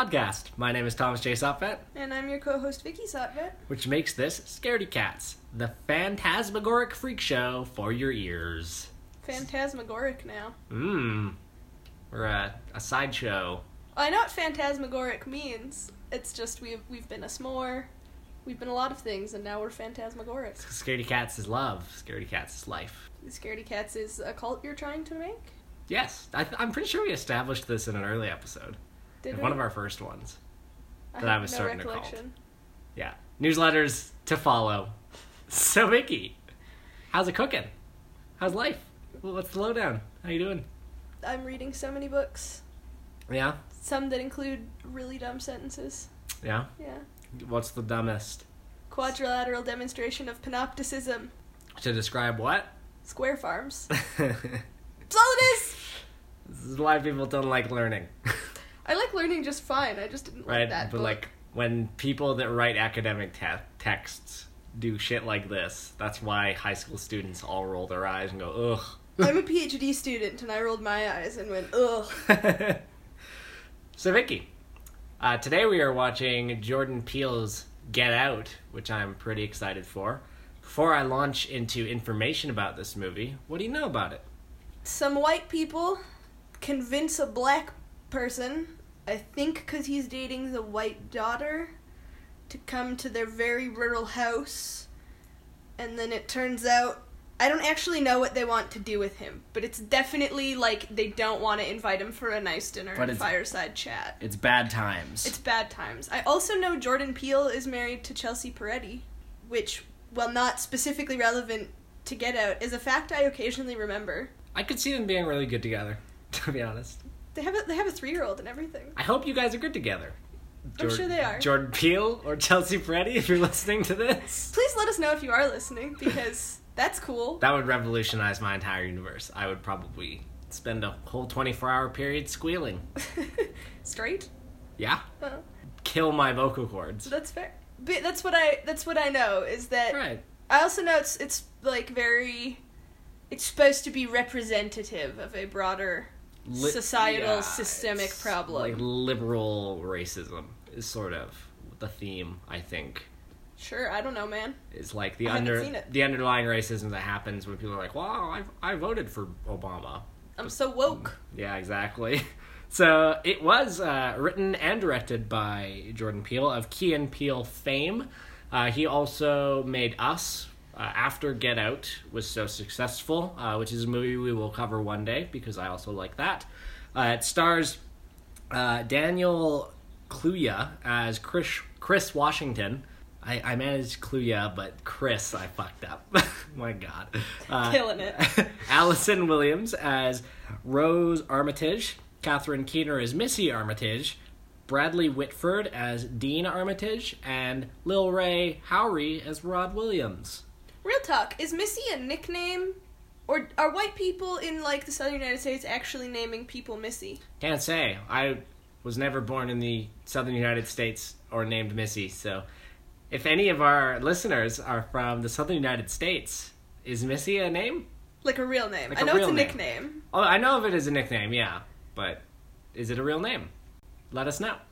podcast. My name is Thomas J. Sopvet, And I'm your co-host, Vicky Sotvet. which makes this Scaredy Cats, the phantasmagoric freak show for your ears. Phantasmagoric now. We're a sideshow. I know what phantasmagoric means. It's just we've been a s'more, we've been a lot of things, and now we're phantasmagoric. Scaredy Cats is love. Scaredy Cats is life. Scaredy Cats is a cult you're trying to make? Yes, I'm pretty sure we established this in an early episode. Did One we? of our first ones. I that I have was no starting to call. recollection. Yeah. Newsletters to follow. So, Vicky, how's it cooking? How's life? What's the lowdown? How you doing? I'm reading so many books. Yeah? Some that include really dumb sentences. Yeah? Yeah. What's the dumbest? Quadrilateral demonstration of panopticism. To describe what? Square farms. This That's all it is! is why people don't like learning. I like learning just fine. I just didn't Right? like that But, book. like, when people that write academic texts do shit like this, that's why high school students all roll their eyes and go, ugh. I'm a PhD student, and I rolled my eyes and went, ugh. So, Vicky, today we are watching Jordan Peele's Get Out, which I'm pretty excited for. Before I launch into information about this movie, what do you know about it? Some white people convince a black person, I think because he's dating the white daughter, to come to their very rural house. And then it turns out, I don't actually know what they want to do with him, but it's definitely like they don't want to invite him for a nice dinner But and it's- fireside chat. It's bad times. It's bad times. I also know Jordan Peele is married to Chelsea Peretti, which, while not specifically relevant to Get Out, is a fact I occasionally remember. I could see them being really good together, to be honest. They have a 3-year-old and everything. I hope you guys are good together. I'm sure they are. Jordan Peele or Chelsea Peretti, if you're listening to this. Please let us know if you are listening, because that's cool. That would revolutionize my entire universe. I would probably spend a whole 24-hour period squealing. Straight? Yeah? Oh, Kill my vocal cords. that's fair. But that's what I know, is that Right. I also know it's like very, it's supposed to be representative of a broader societal systemic it's problem. Like liberal racism is sort of the theme, I think. Sure, I don't know, man. Is like I haven't seen it. the underlying racism that happens when people are like, "Wow, I voted for Obama." I'm so woke. Yeah, exactly. So it was written and directed by Jordan Peele of Key and Peele fame. He also made Us after Get Out was so successful, which is a movie we will cover one day because I also like that. It stars Daniel Kaluuya as Chris Washington. I managed Kaluuya, but Chris I fucked up. My God. Killing it. Allison Williams as Rose Armitage. Catherine Keener as Missy Armitage. Bradley Whitford as Dean Armitage. And Lil Ray Howery as Rod Williams. Real talk, is Missy a nickname? Or are white people in, like, the southern United States actually naming people Missy? Can't say. I was never born in the southern United States or named Missy, so if any of our listeners are from the southern United States, is Missy a name? Like a real name. Like I a know it's real a name. nickname. Oh, I know of it as a nickname, yeah, but is it a real name? Let us know.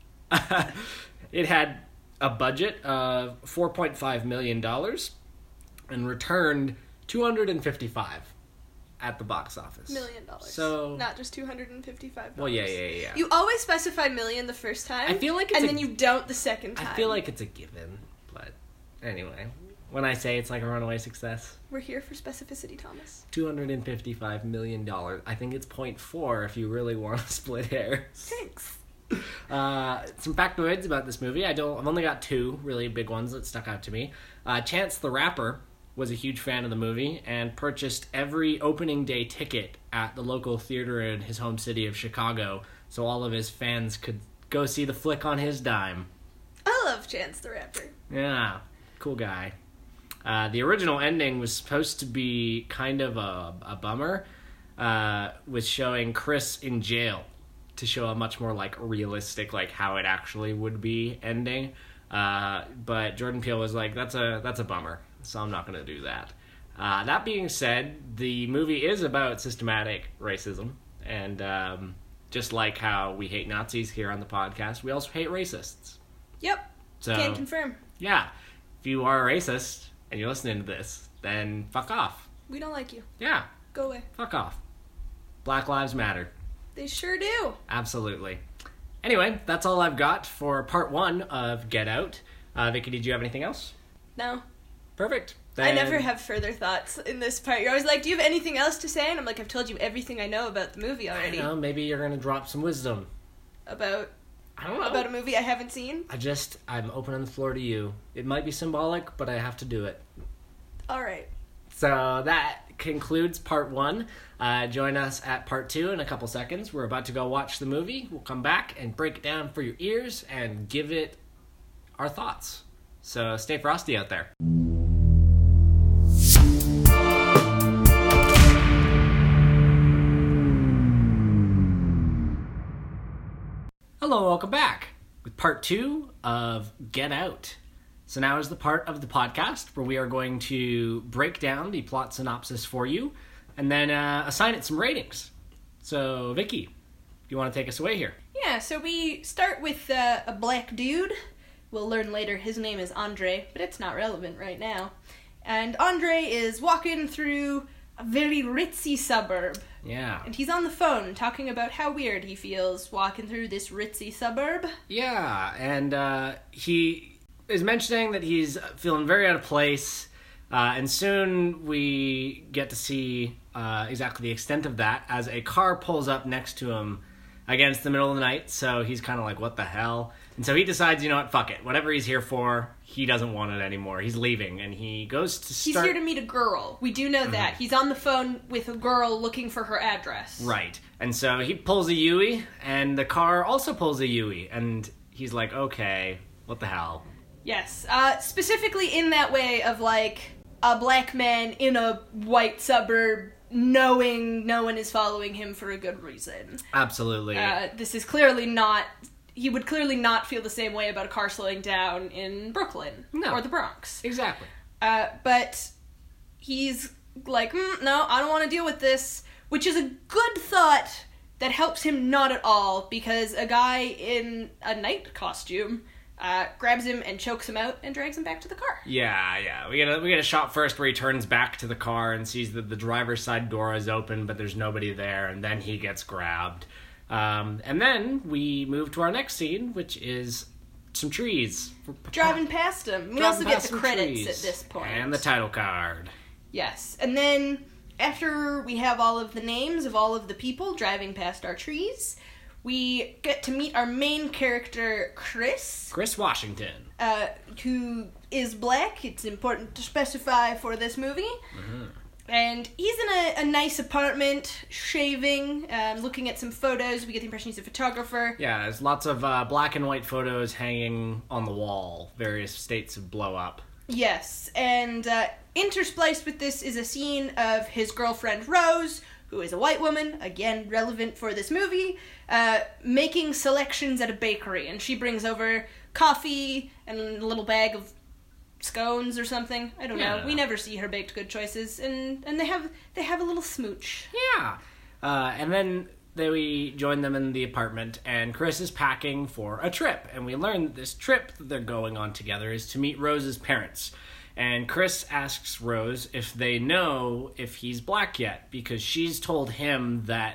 It had a budget of $4.5 million and returned $255 at the box office. $1 million. So Not just $255. well, yeah. You always specify million the first time. I feel like it's and a- then you don't the second time. I feel like it's a given, but anyway, when I say it's like a runaway success, We're here for specificity, Thomas. $255 million. I think it's 0.4 if you really want to split hairs. Thanks. Some factoids about this movie. I've only got two really big ones that stuck out to me. Chance the Rapper was a huge fan of the movie and purchased every opening day ticket at the local theater in his home city of Chicago so all of his fans could go see the flick on his dime. I love Chance the Rapper. Yeah, cool guy. The original ending was supposed to be kind of a bummer, with showing Chris in jail to show a much more like realistic, like how it actually would be ending. But Jordan Peele was like, that's a bummer, so I'm not going to do that. That being said, the movie is about systematic racism, and Just like how we hate Nazis here on the podcast, we also hate racists. Yep. So, Can confirm. Yeah. If you are a racist and you're listening to this, then fuck off. We don't like you. Yeah. Go away. Fuck off. Black Lives Matter. They sure do. Absolutely. Anyway, that's all I've got for part 1 of Get Out. Vicky, did you have anything else? No. Perfect. I never have further thoughts in this part. You're always like, do you have anything else to say? And I'm like, I've told you everything I know about the movie already. I know, maybe you're going to drop some wisdom. About I don't know. About a movie I haven't seen? I'm opening the floor to you. It might be symbolic, but I have to do it. Alright. So that concludes part 1. Join us at part 2 in a couple seconds. We're about to go watch the movie. We'll come back and break it down for your ears and give it our thoughts. So stay frosty out there. Hello, welcome back with part 2 of Get Out. So now is the part of the podcast where we are going to break down the plot synopsis for you and then assign it some ratings. So, Vicky, you want to take us away here? Yeah, so we start with a black dude. We'll learn later his name is Andre, but it's not relevant right now. And Andre is walking through a very ritzy suburb. Yeah. And he's on the phone talking about how weird he feels walking through this ritzy suburb. Yeah, and he is mentioning that he's feeling very out of place, and soon we get to see exactly the extent of that as a car pulls up next to him against the middle of the night, so he's kind of like, what the hell? And so he decides, you know what, fuck it. Whatever he's here for, he doesn't want it anymore. He's leaving, and he goes to start... He's here to meet a girl. We do know that. He's on the phone with a girl looking for her address. Right. And so he pulls a Yui, and the car also pulls a Yui, and he's like, okay, what the hell? Yes. Specifically in that way of, like, a black man in a white suburb knowing no one is following him for a good reason. Absolutely. This is clearly not... He would clearly not feel the same way about a car slowing down in Brooklyn. No. Or the Bronx. Exactly. But he's like, no, I don't want to deal with this. Which is a good thought that helps him not at all, because a guy in a night costume grabs him and chokes him out and drags him back to the car. Yeah. We get a shot first where he turns back to the car and sees that the driver's side door is open, but there's nobody there, and then he gets grabbed. And then we move to our next scene, which is some trees. Driving past him. We also get the credits at this point. And the title card. Yes. And then, after we have all of the names of all of the people driving past our trees, we get to meet our main character, Chris. Chris Washington. Who is black. It's important to specify for this movie. Mm-hmm. And he's in a nice apartment, shaving, looking at some photos. We get the impression he's a photographer. Yeah, there's lots of black and white photos hanging on the wall. Various states of blow up. Yes, and interspliced with this is a scene of his girlfriend, Rose, who is a white woman, again, relevant for this movie, making selections at a bakery. And she brings over coffee and a little bag of scones or something. I don't know. We never see her baked good choices, and they have a little smooch. Yeah. And then we join them in the apartment, and Chris is packing for a trip, and we learn that this trip that they're going on together is to meet Rose's parents. And Chris asks Rose if they know if he's black yet, because she's told him that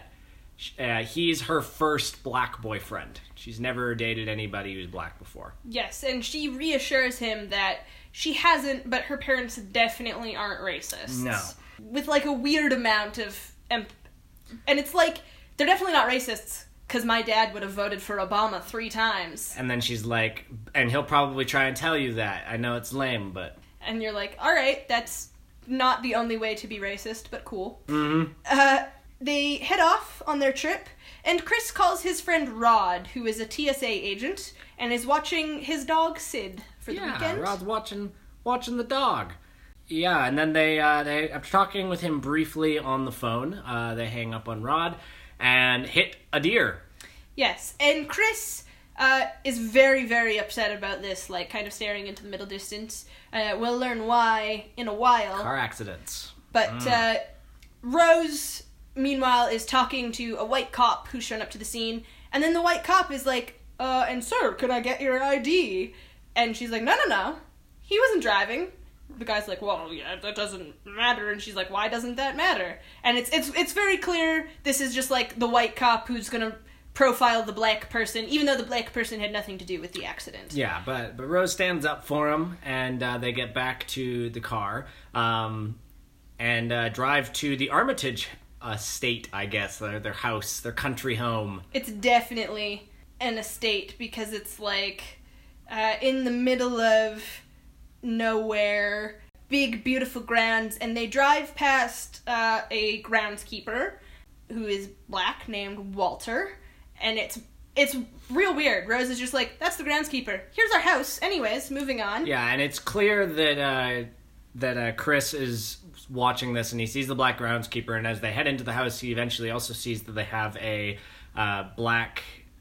he's her first black boyfriend. She's never dated anybody who's black before. Yes, and she reassures him that she hasn't, but her parents definitely aren't racists. No. With, like, a weird amount of... and it's like, they're definitely not racists, because my dad would have voted for Obama 3 times. And then she's like, and he'll probably try and tell you that. I know it's lame, but... And you're like, alright, that's not the only way to be racist, but cool. Mm-hmm. They head off on their trip, and Chris calls his friend Rod, who is a TSA agent, and is watching his dog Sid for the weekend. Yeah, Rod's watching the dog. Yeah, and then they after talking with him briefly on the phone, they hang up on Rod and hit a deer. Yes, and Chris is very, very upset about this, like, kind of staring into the middle distance. We'll learn why in a while. Car accidents. But Rose meanwhile, is talking to a white cop who's shown up to the scene. And then the white cop is like, and sir, could I get your ID? And she's like, no. He wasn't driving. The guy's like, well, yeah, that doesn't matter. And she's like, why doesn't that matter? And it's very clear this is just like the white cop who's gonna profile the black person, even though the black person had nothing to do with the accident. Yeah, but Rose stands up for him, and they get back to the car, and drive to the Armitage estate, I guess, their house, their country home. It's definitely an estate, because it's like in the middle of nowhere, big beautiful grounds, and they drive past a groundskeeper who is black named Walter, and it's real weird. Rose is just like, that's the groundskeeper, here's our house, anyways, moving on. Yeah, and it's clear that Chris is watching this, and he sees the black groundskeeper, and as they head into the house, he eventually also sees that they have a black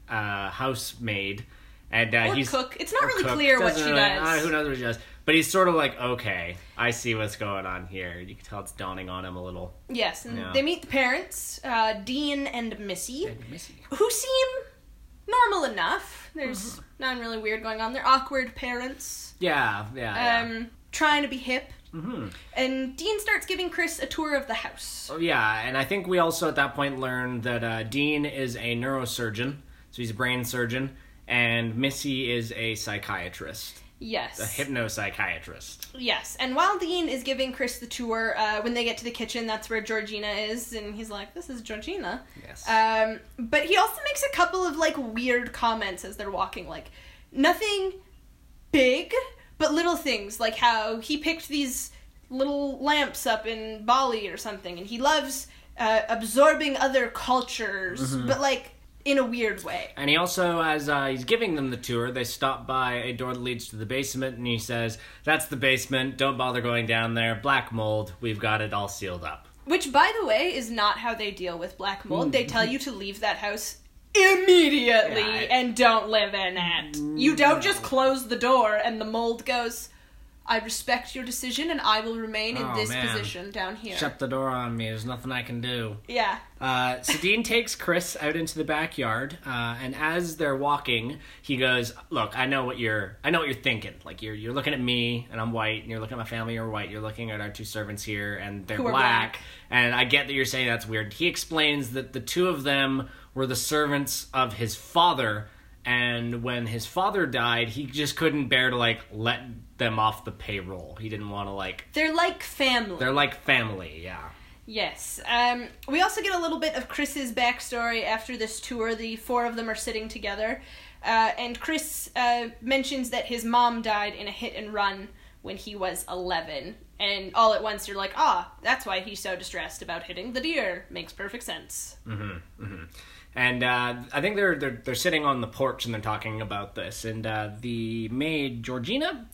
housemaid, and he's cook. It's not really clear what she does. Who knows what she does? But he's sort of like, okay, I see what's going on here. You can tell it's dawning on him a little. Yes, and they meet the parents, Dean and Missy, who seem normal enough. There's nothing really weird going on. They're awkward parents. Yeah. Trying to be hip. Mm-hmm. And Dean starts giving Chris a tour of the house. Oh, yeah, and I think we also at that point learned that Dean is a neurosurgeon, so he's a brain surgeon, and Missy is a psychiatrist. Yes. A hypnopsychiatrist. Yes, and while Dean is giving Chris the tour, when they get to the kitchen, that's where Georgina is, and he's like, this is Georgina. Yes. But he also makes a couple of, like, weird comments as they're walking, like, nothing big, but little things, like how he picked these little lamps up in Bali or something, and he loves absorbing other cultures, but, like, in a weird way. And he also, as he's giving them the tour, they stop by a door that leads to the basement, and he says, that's the basement, don't bother going down there, black mold, we've got it all sealed up. Which, by the way, is not how they deal with black mold. They tell you to leave that house immediately and don't live in it. You don't just close the door and the mold goes, I respect your decision and I will remain in this position down here. Shut the door on me. There's nothing I can do. Yeah. So Dean takes Chris out into the backyard, and as they're walking, he goes, "Look, I know what you're thinking. Like you're looking at me, and I'm white, and you're looking at my family, you're white. You're looking at our two servants here, and they're black. And I get that you're saying that's weird." He explains that the two of them were the servants of his father. And when his father died, he just couldn't bear to, like, let them off the payroll. He didn't want to, like... They're like family. They're like family, yeah. Yes. We also get a little bit of Chris's backstory after this tour. The four of them are sitting together. And Chris mentions that his mom died in a hit and run when he was 11. And all at once you're like, that's why he's so distressed about hitting the deer. Makes perfect sense. Mm-hmm, mm-hmm. And I think they're sitting on the porch and they're talking about this. And the maid, Georgina,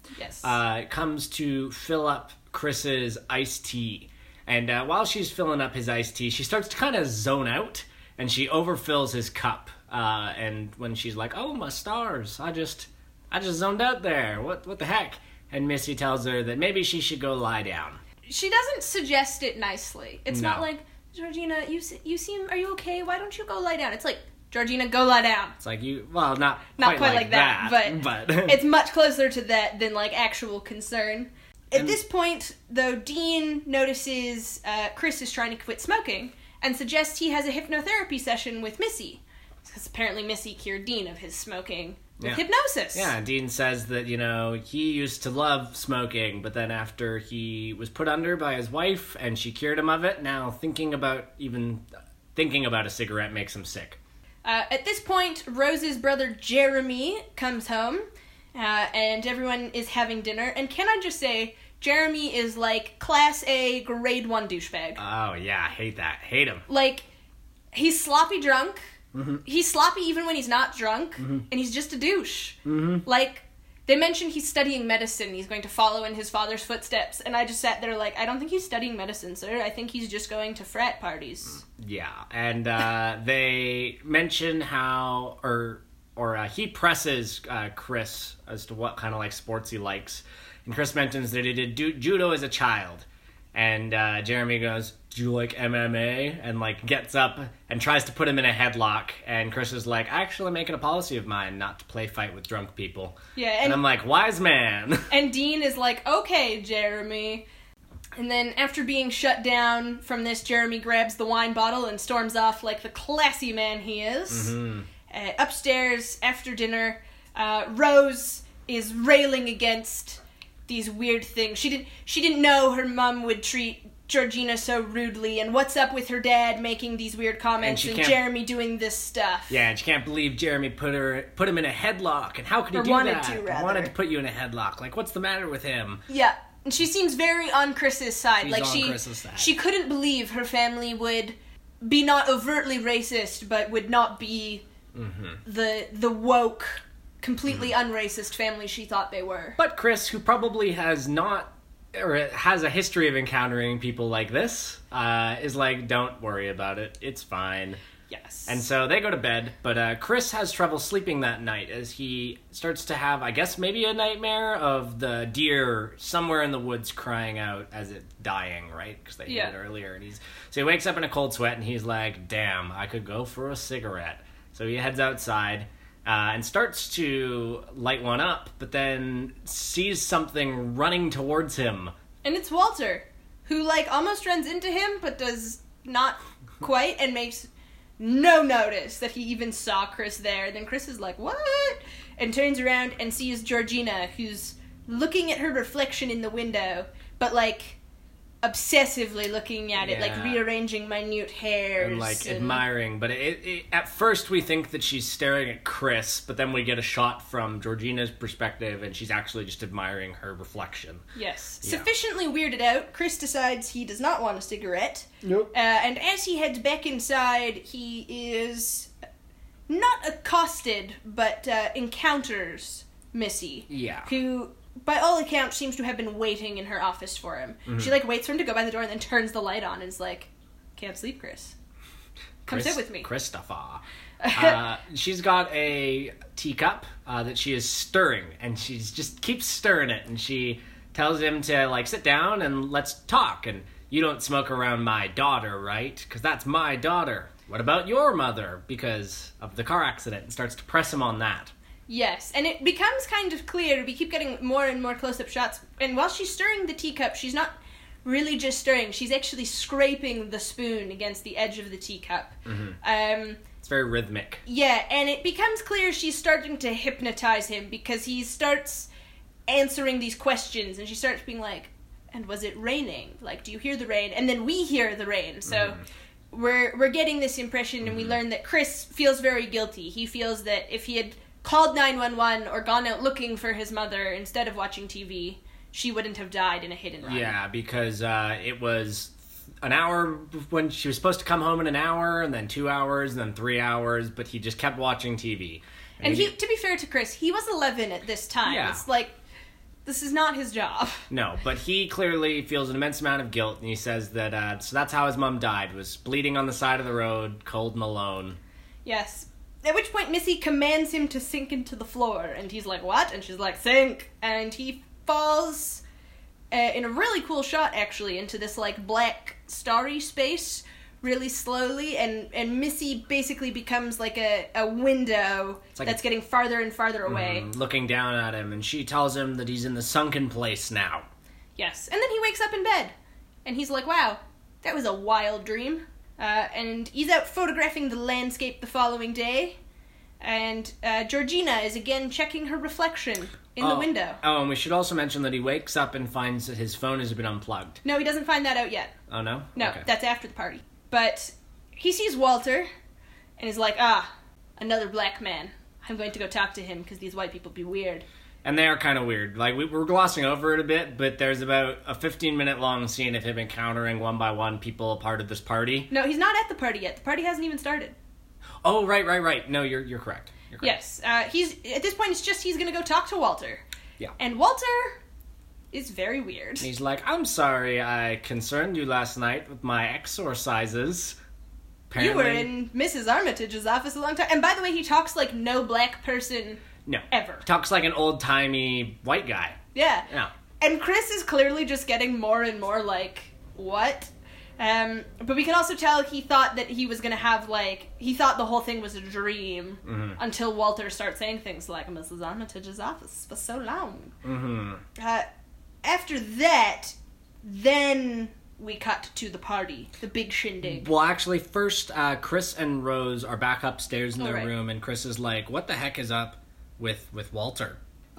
comes to fill up Chris's iced tea. And while she's filling up his iced tea, she starts to kind of zone out. And she overfills his cup. And when she's like, oh, my stars, I just zoned out there. What the heck? And Missy tells her that maybe she should go lie down. She doesn't suggest it nicely. It's not like... Georgina, you seem, are you okay? Why don't you go lie down? It's like, Georgina, go lie down. It's like not quite like that, but it's much closer to that than, like, actual concern. At this point, though, Dean notices Chris is trying to quit smoking and suggests he has a hypnotherapy session with Missy. Because apparently Missy cured Dean of his smoking with hypnosis. Yeah, Dean says that, he used to love smoking, but then after he was put under by his wife and she cured him of it, now thinking about a cigarette makes him sick. At this point, Rose's brother Jeremy comes home, and everyone is having dinner. And can I just say, Jeremy is like Class A, Grade 1 douchebag. Oh, yeah, hate that. Hate him. Like, he's sloppy drunk. Mm-hmm. He's sloppy even when he's not drunk, and he's just a douche. Mm-hmm. Like, they mentioned he's studying medicine, he's going to follow in his father's footsteps, and I just sat there like, I don't think he's studying medicine, sir. I think he's just going to frat parties. Yeah, and they mention how, he presses Chris as to what kind of, like, sports he likes, and Chris mentions that he did judo as a child. And Jeremy goes, "Do you like MMA?" And like gets up and tries to put him in a headlock. And Chris is like, "I actually make it a policy of mine not to play fight with drunk people." Yeah, and I'm like, wise man. And Dean is like, "Okay, Jeremy." And then after being shut down from this, Jeremy grabs the wine bottle and storms off like the classy man he is. Mm-hmm. Upstairs, after dinner, Rose is railing against these weird things. She didn't know her mom would treat Georgina so rudely, and what's up with her dad making these weird comments and Jeremy doing this stuff. Yeah, and she can't believe Jeremy put him in a headlock, and how could he do wanted that? to, rather. Wanted to put you in a headlock. Like, what's the matter with him? Yeah, and she seems very on Chris's side. She's on Chris's side. She couldn't believe her family would be not overtly racist, but would not be the woke, completely unracist family she thought they were. But Chris, who probably has a history of encountering people like this, is like, don't worry about it. It's fine. Yes. And so they go to bed, but Chris has trouble sleeping that night as he starts to have, I guess, maybe a nightmare of the deer somewhere in the woods crying out as it's dying, right? Because they hit it earlier. And so he wakes up in a cold sweat and he's like, damn, I could go for a cigarette. So he heads outside and starts to light one up, but then sees something running towards him. And it's Walter, who, like, almost runs into him, but does not quite, and makes no notice that he even saw Chris there. Then Chris is like, what? And turns around and sees Georgina, who's looking at her reflection in the window, but, like, obsessively looking at it, like rearranging minute hairs. And, like, admiring. But it at first we think that she's staring at Chris, but then we get a shot from Georgina's perspective, and she's actually just admiring her reflection. Yes. Yeah. Sufficiently weirded out, Chris decides he does not want a cigarette. Nope. And as he heads back inside, he is not accosted, but encounters Missy. Yeah. Who, by all accounts, seems to have been waiting in her office for him. Mm-hmm. She, like, waits for him to go by the door and then turns the light on and is like, can't sleep, Chris. Come sit with me. Christopher. She's got a teacup that she is stirring, and she just keeps stirring it, and she tells him to, like, sit down and let's talk, and you don't smoke around my daughter, right? Because that's my daughter. What about your mother? Because of the car accident, and starts to press him on that. Yes, and it becomes kind of clear. We keep getting more and more close-up shots. And while she's stirring the teacup, she's not really just stirring. She's actually scraping the spoon against the edge of the teacup. Mm-hmm. It's very rhythmic. Yeah, and it becomes clear she's starting to hypnotize him because he starts answering these questions. And she starts being like, and was it raining? Like, do you hear the rain? And then we hear the rain. So we're getting this impression, and we learn that Chris feels very guilty. He feels that if he had called 911 or gone out looking for his mother instead of watching TV, she wouldn't have died in a hit and run. Yeah, because it was an hour when she was supposed to come home in an hour, and then 2 hours, and then 3 hours, but he just kept watching TV. And he, to be fair to Chris, he was 11 at this time. Yeah. It's like, this is not his job. No, but he clearly feels an immense amount of guilt, and he says that, so that's how his mom died, was bleeding on the side of the road, cold and alone. Yes. At which point Missy commands him to sink into the floor, and he's like, what? And she's like, sink! And he falls, in a really cool shot, actually, into this, like, black, starry space, really slowly, and Missy basically becomes, like, a window that's getting farther and farther away. Looking down at him, and she tells him that he's in the sunken place now. Yes, and then he wakes up in bed, and he's like, wow, that was a wild dream. And he's out photographing the landscape the following day, and Georgina is again checking her reflection in the window. Oh, and we should also mention that he wakes up and finds that his phone has been unplugged. No, he doesn't find that out yet. Oh, no? No, okay. That's after the party. But he sees Walter, and is like, another black man. I'm going to go talk to him, because these white people be weird. And they are kind of weird. Like, we're glossing over it a bit, but there's about a 15-minute long scene of him encountering one by one people a part of this party. No, he's not at the party yet. The party hasn't even started. Oh, right. No, you're correct. You're correct. Yes. He's at this point, it's just he's going to go talk to Walter. Yeah. And Walter is very weird. And he's like, I'm sorry I concerned you last night with my exorcises. Apparently, you were in Mrs. Armitage's office a long time. And by the way, he talks like no black person ever. Talks like an old-timey white guy. Yeah. Yeah. And Chris is clearly just getting more and more, like, what? But we can also tell he thought that he was going to have, he thought the whole thing was a dream until Walter starts saying things like, Mrs. Armitage's office for so long. After that, then we cut to the party, the big shindig. Well, actually, first, Chris and Rose are back upstairs in their right. room, and Chris is like, what the heck is up with Walter?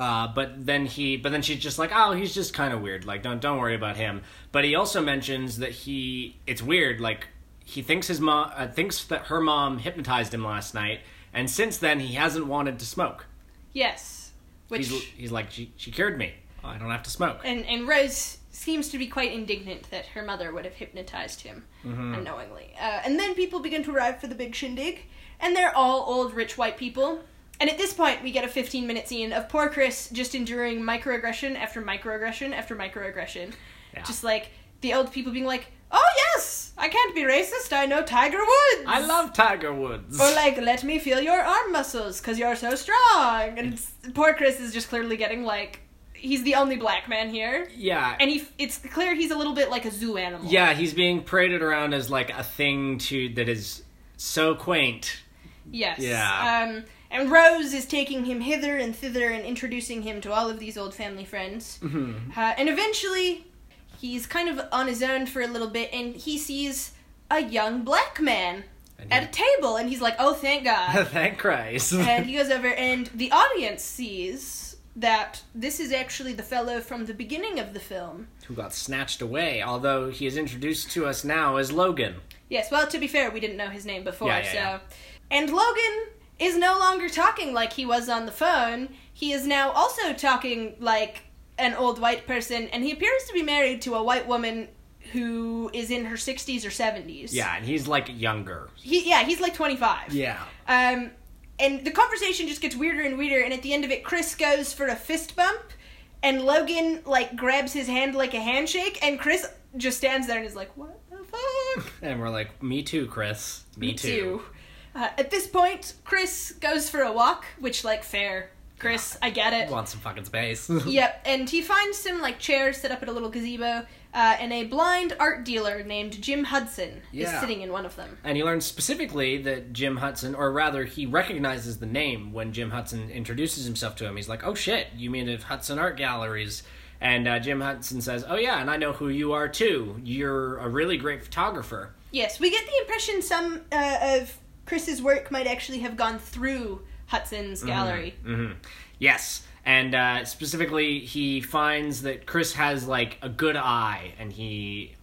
But then she's just like, oh, he's just kind of weird. Like, don't worry about him. But he also mentions that it's weird. Like, he thinks thinks that her mom hypnotized him last night, and since then he hasn't wanted to smoke. Yes, which he's like, she cured me. I don't have to smoke. And Rose seems to be quite indignant that her mother would have hypnotized him unknowingly. And then people begin to arrive for the big shindig, and they're all old rich white people. And at this point, we get a 15-minute scene of poor Chris just enduring microaggression after microaggression after microaggression. Yeah. Just like the old people being like, oh yes, I can't be racist, I know Tiger Woods. I love Tiger Woods. Or like, let me feel your arm muscles, because you're so strong. And poor Chris is just clearly getting he's the only black man here. Yeah. And it's clear he's a little bit like a zoo animal. Yeah, he's being paraded around as like a thing that is so quaint. Yes. Yeah. And Rose is taking him hither and thither and introducing him to all of these old family friends. And eventually, he's kind of on his own for a little bit, and he sees a young black man at a table, and he's like, oh, thank God. Thank Christ. And he goes over, and the audience sees that this is actually the fellow from the beginning of the film. Who got snatched away, although he is introduced to us now as Logan. Yes, well, to be fair, we didn't know his name before, Yeah. And Logan is no longer talking like he was on the phone. He is now also talking like an old white person, and he appears to be married to a white woman who is in her 60s or 70s. Yeah, and he's like younger. He's like 25. Yeah. And the conversation just gets weirder and weirder, and at the end of it, Chris goes for a fist bump, and Logan, grabs his hand like a handshake, and Chris just stands there and is like, what the fuck? And we're like, me too, Chris. Me too. At this point, Chris goes for a walk, which, fair. Chris, I get it. Want some fucking space. Yep, and he finds some, chairs set up at a little gazebo, and a blind art dealer named Jim Hudson is sitting in one of them. And he learns specifically that Jim Hudson, or rather, he recognizes the name when Jim Hudson introduces himself to him. He's like, oh shit, you mean of Hudson Art Galleries? And Jim Hudson says, oh yeah, and I know who you are too. You're a really great photographer. Yes, we get the impression some of Chris's work might actually have gone through Hudson's gallery. Yes, and specifically, he finds that Chris has a good eye, and he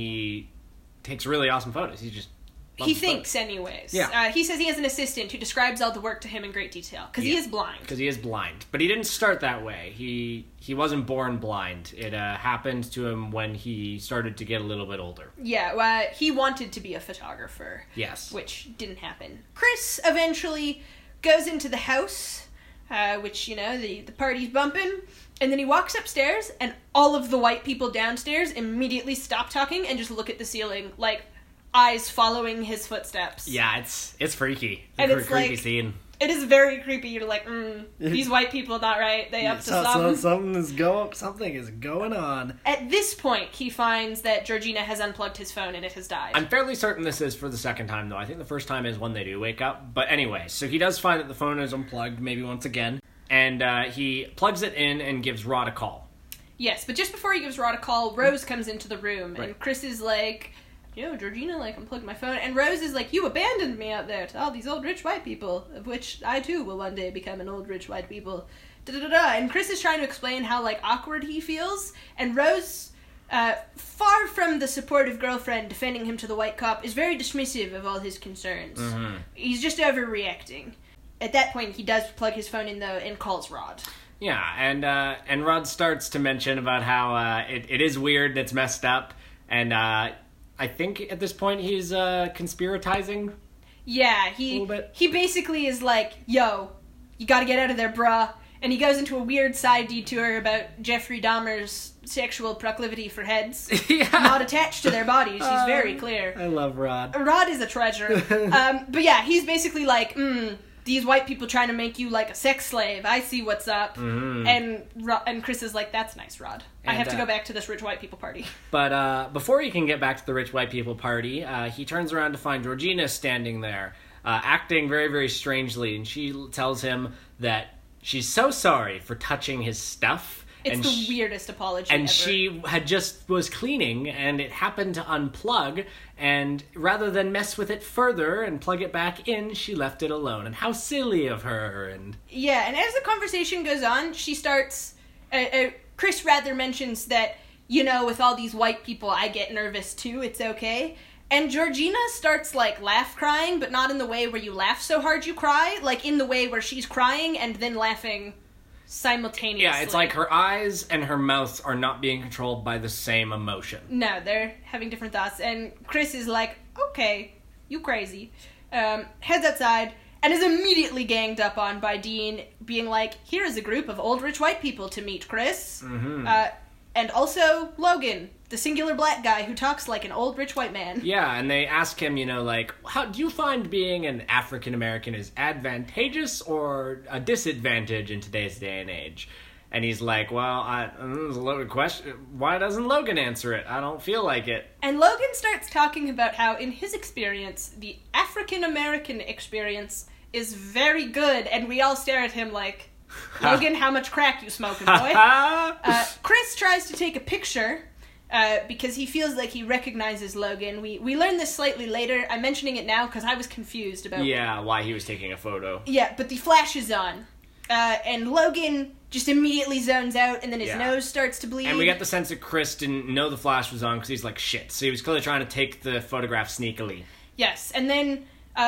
takes really awesome photos. He thinks, anyways. Yeah. He says he has an assistant who describes all the work to him in great detail because he is blind. Because he is blind, but he didn't start that way. He wasn't born blind. It happened to him when he started to get a little bit older. Yeah, he wanted to be a photographer. Yes. Which didn't happen. Chris eventually goes into the house, which, the party's bumping, and then he walks upstairs, and all of the white people downstairs immediately stop talking and just look at the ceiling, eyes following his footsteps. Yeah, it's freaky. And it's a creepy scene. It is very creepy. You're like, these white people not right. They up to something. Something is going on. At this point, he finds that Georgina has unplugged his phone and it has died. I'm fairly certain this is for the second time, though. I think the first time is when they do wake up. But anyway, so he does find that the phone is unplugged, maybe once again. And he plugs it in and gives Rod a call. Yes, but just before he gives Rod a call, Rose comes into the room. Right. And Chris is like, Georgina, unplugged my phone. And Rose is like, you abandoned me out there to all these old rich white people, of which I too will one day become an old rich white people. Da-da-da-da. And Chris is trying to explain how, awkward he feels. And Rose, far from the supportive girlfriend defending him to the white cop, is very dismissive of all his concerns. He's just overreacting. At that point, he does plug his phone in, though, and calls Rod. Yeah, and Rod starts to mention about how it is weird, it's messed up, and I think at this point he's conspiratizing. Yeah, a little bit. He basically is like, yo, you gotta get out of there, bruh. And he goes into a weird side detour about Jeffrey Dahmer's sexual proclivity for heads. Not attached to their bodies, he's very clear. I love Rod. Rod is a treasure. But yeah, he's basically like, these white people trying to make you like a sex slave. I see what's up. Mm-hmm. And Chris is like, that's nice, Rod. I have to go back to this rich white people party. But before he can get back to the rich white people party, he turns around to find Georgina standing there, acting very, very strangely, and she tells him that she's so sorry for touching his stuff. It's the weirdest apology and ever. she was cleaning, and it happened to unplug, and rather than mess with it further and plug it back in, she left it alone. And how silly of her. And yeah, and as the conversation goes on, she starts... Chris rather mentions that, you know, with all these white people, I get nervous too, it's okay. And Georgina starts, like, laugh-crying, but not in the way where you laugh so hard you cry, like in the way where she's crying and then laughing simultaneously. yeah, it's like her eyes and her mouth are not being controlled by the same emotion. No, they're having different thoughts. And Chris is like, okay, you crazy. Heads outside and is immediately ganged up on by Dean, being like, here is a group of old rich white people to meet, Chris. Mm-hmm. And also Logan, the singular black guy who talks like an old rich white man. Yeah, and they ask him, you know, like, how do you find being an African American is advantageous or a disadvantage in today's day and age? And he's like, well, there's a loaded question. Why doesn't Logan answer it? I don't feel like it. And Logan starts talking about how, in his experience, the African American experience is very good, and we all stare at him like, Logan, how much crack you smoking, boy? Chris tries to take a picture, because he feels like he recognizes Logan. We learn this slightly later. I'm mentioning it now because I was confused about... Yeah, why he was taking a photo. Yeah, but the flash is on. And Logan just immediately zones out, and then his nose starts to bleed. And we get the sense that Chris didn't know the flash was on because he's like, shit. So he was clearly trying to take the photograph sneakily. Yes, and then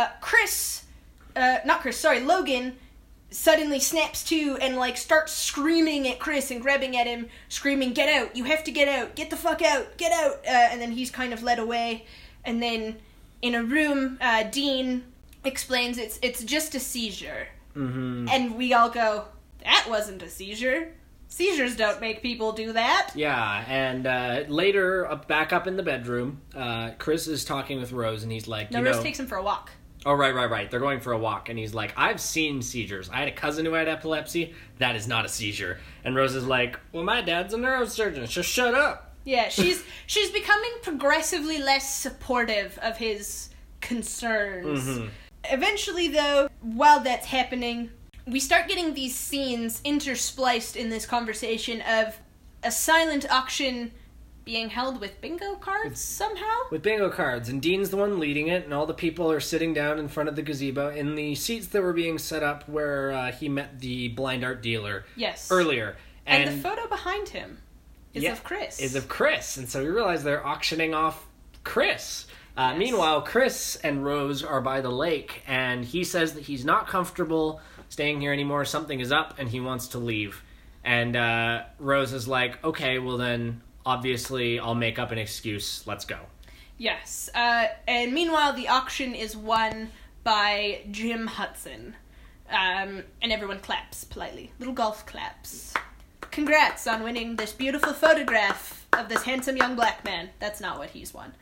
Logan suddenly snaps to and, like, starts screaming at Chris and grabbing at him, screaming, get out, you have to get out, get the fuck out, get out, and then he's kind of led away, and then in a room, Dean explains it's just a seizure, and we all go, that wasn't a seizure. Seizures don't make people do that. Yeah, and later, back up in the bedroom, Chris is talking with Rose, and he's like, Rose takes him for a walk. Oh, right. They're going for a walk, and he's like, I've seen seizures. I had a cousin who had epilepsy. That is not a seizure. And Rose is like, well, my dad's a neurosurgeon. Just shut up. Yeah, she's becoming progressively less supportive of his concerns. Mm-hmm. Eventually, though, while that's happening, we start getting these scenes interspliced in this conversation of a silent auction being held with bingo cards somehow? With bingo cards, and Dean's the one leading it, and all the people are sitting down in front of the gazebo in the seats that were being set up where he met the blind art dealer earlier. And the photo behind him is of Chris. And so we realize they're auctioning off Chris. Meanwhile, Chris and Rose are by the lake, and he says that he's not comfortable staying here anymore. Something is up, and he wants to leave. And Rose is like, okay, well then... obviously, I'll make up an excuse. Let's go. Yes. And meanwhile, the auction is won by Jim Hudson. And everyone claps politely. Little golf claps. Congrats on winning this beautiful photograph of this handsome young black man. That's not what he's won.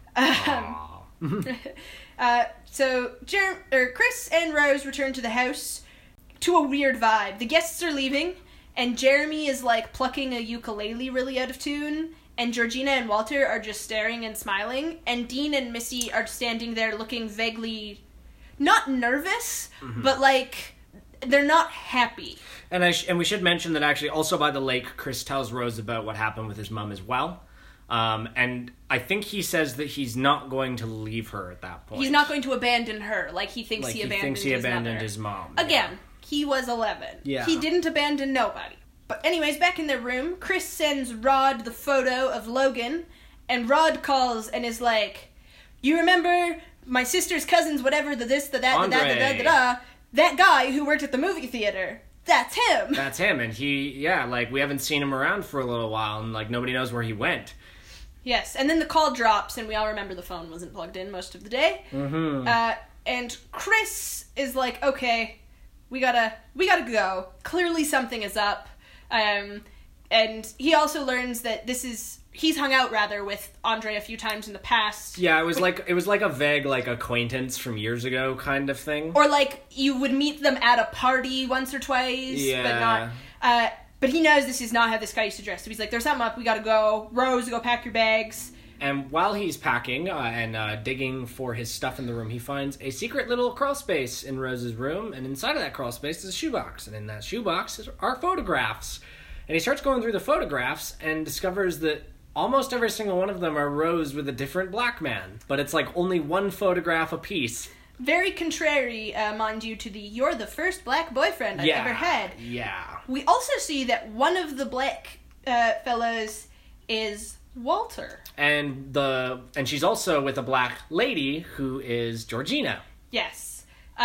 So Chris and Rose return to the house to a weird vibe. The guests are leaving. And Jeremy is, like, plucking a ukulele really out of tune. And Georgina and Walter are just staring and smiling. And Dean and Missy are standing there looking vaguely... not nervous, but, like, they're not happy. And we should mention that actually also by the lake, Chris tells Rose about what happened with his mom as well. And I think he says that he's not going to leave her at that point. He's not going to abandon her like he thinks he abandoned his mom. Again... yeah. He was 11. Yeah. He didn't abandon nobody. But anyways, back in their room, Chris sends Rod the photo of Logan, and Rod calls and is like, you remember my sister's cousin's whatever, the this, the that, Andre. the da-da-da-da-da, that guy who worked at the movie theater. That's him. That's him, and we haven't seen him around for a little while, and, like, nobody knows where he went. Yes, and then the call drops, and we all remember the phone wasn't plugged in most of the day. Mm-hmm. And Chris is like, okay... We gotta go. Clearly something is up. And he also learns that he's hung out rather with Andre a few times in the past. Yeah, it was like a vague like acquaintance from years ago kind of thing. Or like you would meet them at a party once or twice, but not. But he knows this is not how this guy used to dress. So he's like, "There's something up. We gotta go. Rose, go pack your bags." And while he's packing and digging for his stuff in the room, he finds a secret little crawl space in Rose's room, and inside of that crawl space is a shoebox, and in that shoebox are photographs. And he starts going through the photographs and discovers that almost every single one of them are Rose with a different black man, but it's like only one photograph apiece. Very contrary, mind you, to the "you're the first black boyfriend I've ever had." Yeah. We also see that one of the black fellows is Walter. And she's also with a black lady who is Georgina. Yes.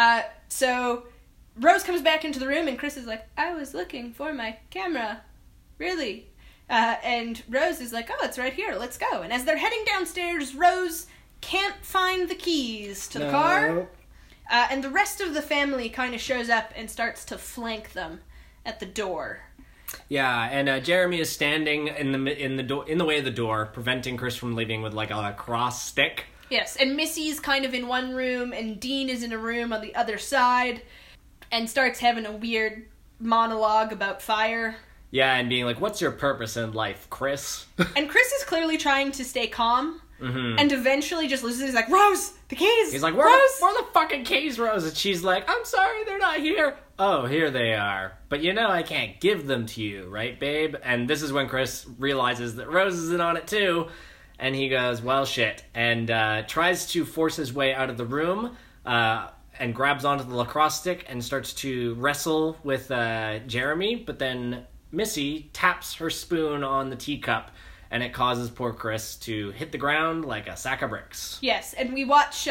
So Rose comes back into the room and Chris is like, "I was looking for my camera. Really?" And Rose is like, "Oh, it's right here. Let's go." And as they're heading downstairs, Rose can't find the keys to the car. And the rest of the family kind of shows up and starts to flank them at the door. Yeah, and Jeremy is standing in the way of the door, preventing Chris from leaving with like a cross stick. Yes, and Missy's kind of in one room, and Dean is in a room on the other side, and starts having a weird monologue about fire. Yeah, and being like, "What's your purpose in life, Chris?" And Chris is clearly trying to stay calm, mm-hmm. and eventually just listens. He's like, "Rose, the keys!" He's like, "Rose! where the fucking keys, Rose?" And she's like, "I'm sorry, they're not here." "Oh, here they are. But I can't give them to you, right, babe?" And this is when Chris realizes that Rose is in on it too. And he goes, "Well, shit." And tries to force his way out of the room and grabs onto the lacrosse stick and starts to wrestle with Jeremy. But then Missy taps her spoon on the teacup and it causes poor Chris to hit the ground like a sack of bricks. Yes, and we watch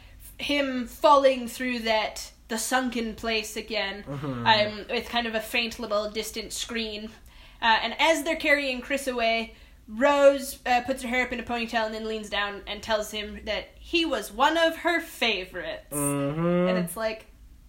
him falling through the sunken place again, with kind of a faint little distant scream. And as they're carrying Chris away, Rose puts her hair up in a ponytail and then leans down and tells him that he was one of her favorites. Mm-hmm. And it's like,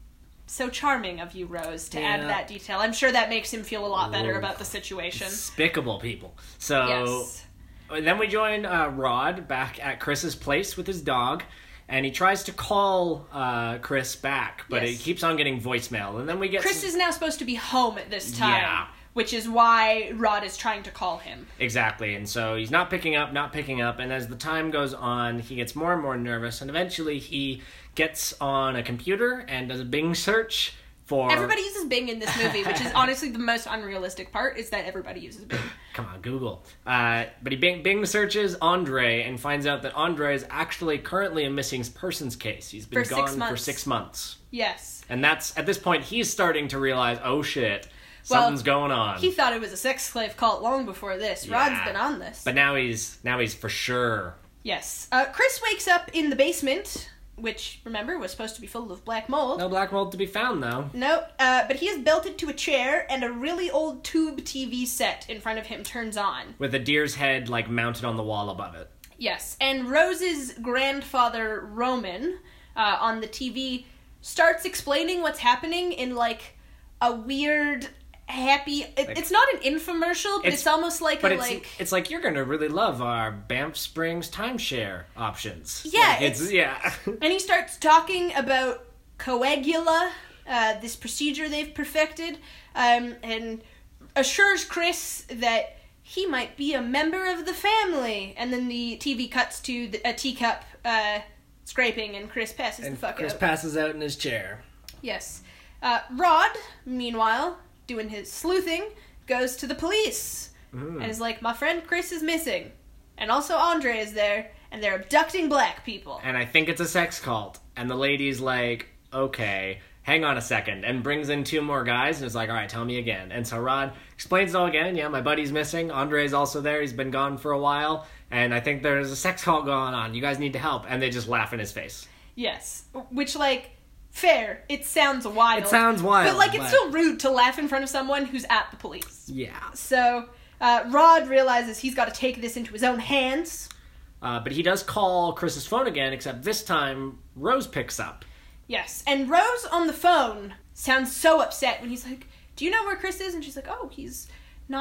so charming of you, Rose, to add that detail. I'm sure that makes him feel a lot better about the situation. Despicable people. So yes. Then we join Rod back at Chris's place with his dog. And he tries to call Chris back, but he keeps on getting voicemail. And then we get Chris is now supposed to be home at this time, which is why Rod is trying to call him. Exactly, and so he's not picking up, and as the time goes on, he gets more and more nervous, and eventually he gets on a computer and does a Bing search for... Everybody uses Bing in this movie, which is honestly the most unrealistic part, is that everybody uses Bing. Come on, Google. But he Bing searches Andre and finds out that Andre is actually currently a missing persons case. He's been gone for 6 months. Yes. And that's, at this point, he's starting to realize, oh shit, something's going on. He thought it was a sex slave cult long before this. Yeah. Rod's been on this. But now he's for sure. Yes. Chris wakes up in the basement, which, remember, was supposed to be full of black mold. No black mold to be found, though. No, but he is belted to a chair, and a really old tube TV set in front of him turns on. With a deer's head, mounted on the wall above it. Yes, and Rose's grandfather, Roman, on the TV, starts explaining what's happening in, a weird... happy. It's not an infomercial, but it's almost like it's like, you're gonna really love our Banff Springs timeshare options. Yeah, yeah. And he starts talking about Coagula, this procedure they've perfected, and assures Chris that he might be a member of the family. And then the TV cuts to a teacup scraping, and Chris passes the fuck out. Chris passes out in his chair. Yes. Rod, meanwhile, doing his sleuthing, goes to the police and is like, my friend Chris is missing, and also Andre is there, and they're abducting black people. And I think it's a sex cult. And the lady's like, okay, hang on a second, and brings in 2 more guys and is like, all right, tell me again. And so Rod explains it all again. Yeah, my buddy's missing. Andre's also there. He's been gone for a while, and I think there's a sex cult going on. You guys need to help. And they just laugh in his face. Yes, which, fair. It sounds wild. But, it's still rude to laugh in front of someone who's at the police. Yeah. So, Rod realizes he's got to take this into his own hands. But he does call Chris's phone again, except this time, Rose picks up. Yes, and Rose on the phone sounds so upset when he's like, do you know where Chris is? And she's like, oh, he's not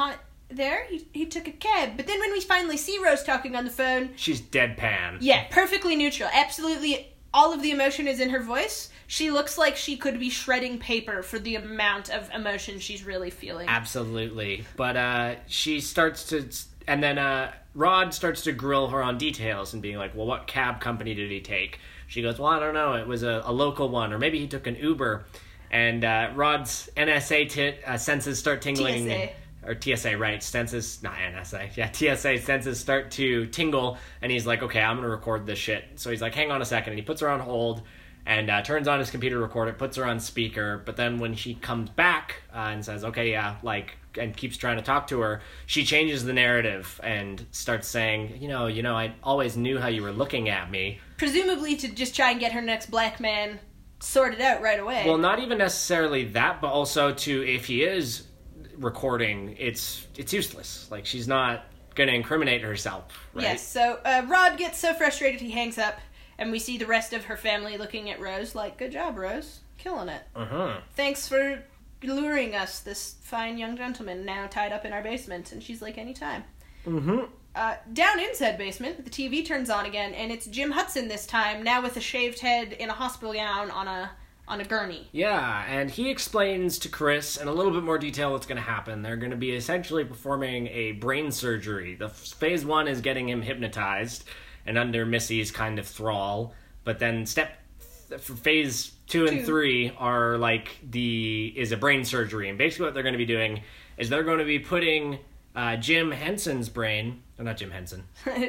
there. He took a cab. But then when we finally see Rose talking on the phone... She's deadpan. Yeah, perfectly neutral. Absolutely all of the emotion is in her voice. She looks like she could be shredding paper for the amount of emotion she's really feeling. Absolutely. But she starts to... And then Rod starts to grill her on details and being like, well, what cab company did he take? She goes, well, I don't know. It was a local one. Or maybe he took an Uber. And Rod's NSA senses start tingling. TSA. Or TSA, right. Senses, not NSA. Yeah, TSA senses start to tingle. And he's like, okay, I'm going to record this shit. So he's like, hang on a second. And he puts her on hold and turns on his computer to record it, puts her on speaker. But then when she comes back and says, okay, yeah, like, and keeps trying to talk to her, she changes the narrative and starts saying, you know, I always knew how you were looking at me. Presumably to just try and get her next black man sorted out right away. Well, not even necessarily that, but also to, if he is recording, it's useless. Like, she's not going to incriminate herself, right? Yes, so Rod gets so frustrated he hangs up, and we see the rest of her family looking at Rose like, good job, Rose. Killing it. Uh-huh. Thanks for luring us, this fine young gentleman now tied up in our basement. And she's like, anytime. Mm-hmm. Down in said basement, the TV turns on again, and it's Jim Hudson this time, now with a shaved head in a hospital gown on a gurney. Yeah, and he explains to Chris in a little bit more detail what's going to happen. They're going to be essentially performing a brain surgery. The phase 1 is getting him hypnotized and under Missy's kind of thrall, but then phase 2 and 3 are is a brain surgery, and basically what they're going to be doing is they're going to be putting Jim Henson's brain... Oh, not Jim Henson.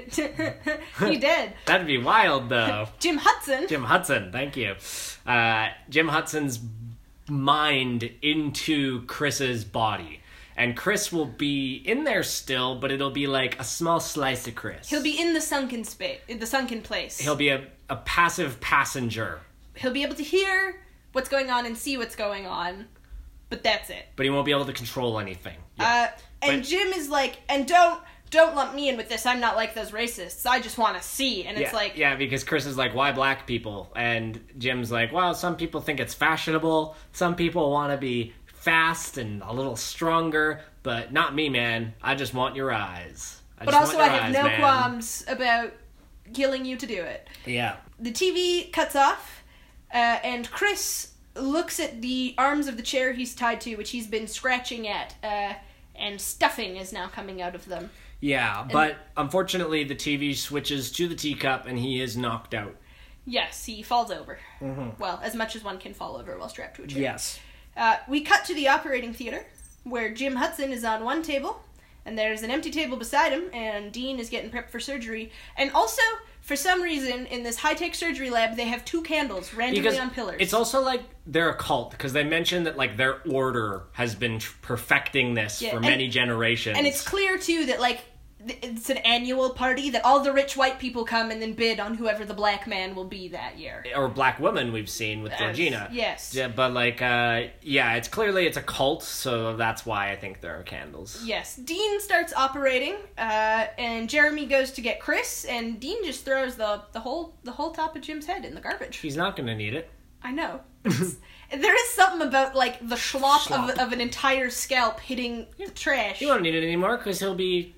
He did. That'd be wild, though. Jim Hudson. Jim Hudson, thank you. Jim Hudson's mind into Chris's body. And Chris will be in there still, but it'll be like a small slice of Chris. He'll be in the sunken place. He'll be a passive passenger. He'll be able to hear what's going on and see what's going on, but that's it. But he won't be able to control anything. Yeah. And Jim is like, and don't lump me in with this. I'm not like those racists. I just want to see. And it's like... Yeah, because Chris is like, why black people? And Jim's like, well, some people think it's fashionable. Some people want to be fast and a little stronger. But not me, man. I just want your eyes. But also I have no qualms about killing you to do it. Yeah. The TV cuts off, and Chris looks at the arms of the chair he's tied to, which he's been scratching at, and stuffing is now coming out of them. Yeah, but unfortunately the TV switches to the teacup and he is knocked out. Yes, he falls over. Mm-hmm. Well, as much as one can fall over while strapped to a chair. Yes. We cut to the operating theater, where Jim Hudson is on one table, and there's an empty table beside him, and Dean is getting prepped for surgery. And also, for some reason, in this high-tech surgery lab, they have 2 candles randomly on pillars. It's also like they're a cult, because they mention that like their order has been perfecting this for many generations. And it's clear, too, that like it's an annual party that all the rich white people come and then bid on whoever the black man will be that year. Or black woman we've seen with Georgina. Yes. Yeah, but like, it's clearly it's a cult, so that's why I think there are candles. Yes. Dean starts operating, and Jeremy goes to get Chris, and Dean just throws the whole top of Jim's head in the garbage. He's not going to need it. I know. There is something about, like, the schlop. Of an entire scalp hitting the trash. He won't need it anymore, because he'll be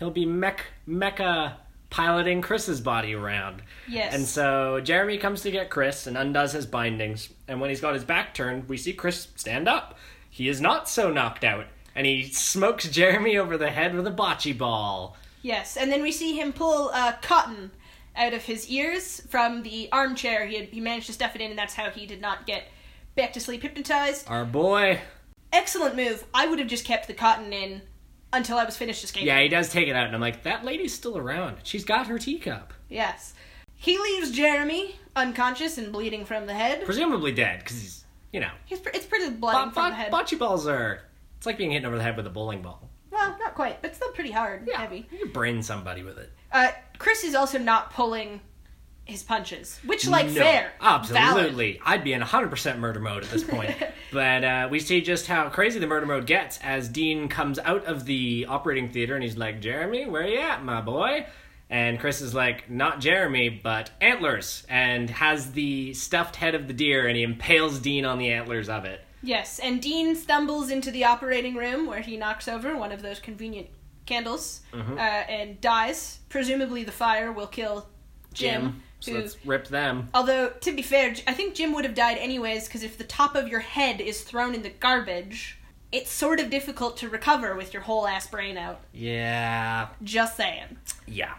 mecha piloting Chris's body around. Yes. And so Jeremy comes to get Chris and undoes his bindings. And when he's got his back turned, we see Chris stand up. He is not so knocked out. And he smokes Jeremy over the head with a bocce ball. Yes, and then we see him pull cotton out of his ears from the armchair. He managed to stuff it in, and that's how he did not get back to sleep hypnotized. Our boy. Excellent move. I would have just kept the cotton in until I was finished escaping. Yeah, he does take it out, and I'm like, that lady's still around. She's got her teacup. Yes. He leaves Jeremy unconscious and bleeding from the head. Presumably dead, because he's, it's pretty bloody from the head. Bocce balls it's like being hit over the head with a bowling ball. Well, not quite, but still pretty hard and heavy. You can brain somebody with it. Chris is also not pulling his punches, which, fair. Absolutely. Valid. I'd be in 100% murder mode at this point. But we see just how crazy the murder mode gets as Dean comes out of the operating theater and he's like, Jeremy, where you at, my boy? And Chris is like, not Jeremy, but antlers, and has the stuffed head of the deer, and he impales Dean on the antlers of it. Yes, and Dean stumbles into the operating room where he knocks over one of those convenient candles and dies. Presumably the fire will kill Jim. So let's rip them. Although, to be fair, I think Jim would have died anyways, because if the top of your head is thrown in the garbage, it's sort of difficult to recover with your whole ass brain out. Yeah. Just saying. Yeah.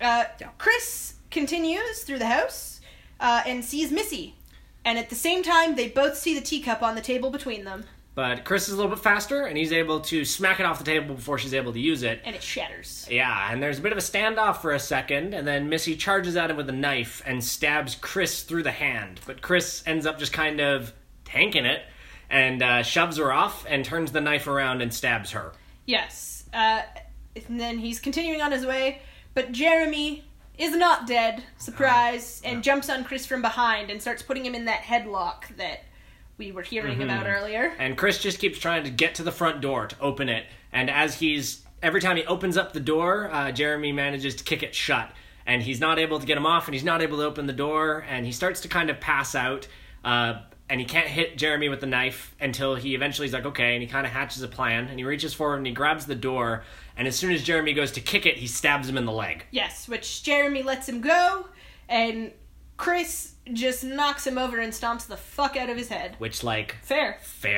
Chris continues through the house and sees Missy. And at the same time, they both see the teacup on the table between them. But Chris is a little bit faster, and he's able to smack it off the table before she's able to use it. And it shatters. Yeah, and there's a bit of a standoff for a second, and then Missy charges at him with a knife and stabs Chris through the hand. But Chris ends up just kind of tanking it, and shoves her off, and turns the knife around and stabs her. Yes. And then he's continuing on his way, but Jeremy is not dead, surprise, and jumps on Chris from behind and starts putting him in that headlock that we were hearing about earlier. And Chris just keeps trying to get to the front door to open it. And every time he opens up the door, Jeremy manages to kick it shut. And he's not able to get him off, and he's not able to open the door, and he starts to kind of pass out. And he can't hit Jeremy with the knife until he eventually is like, okay, and he kind of hatches a plan, and he reaches forward and he grabs the door, and as soon as Jeremy goes to kick it, he stabs him in the leg. Yes, which Jeremy lets him go, and Chris just knocks him over and stomps the fuck out of his head. Which, like... Fair.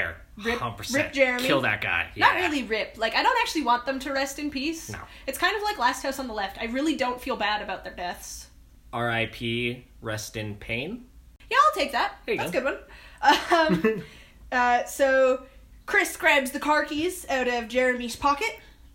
100%. Rip Jeremy. Kill that guy. Yeah. Not really rip. Like, I don't actually want them to rest in peace. No. It's kind of like Last House on the Left. I really don't feel bad about their deaths. R.I.P. Rest in pain? Yeah, I'll take that. That's a good one. So Chris grabs the car keys out of Jeremy's pocket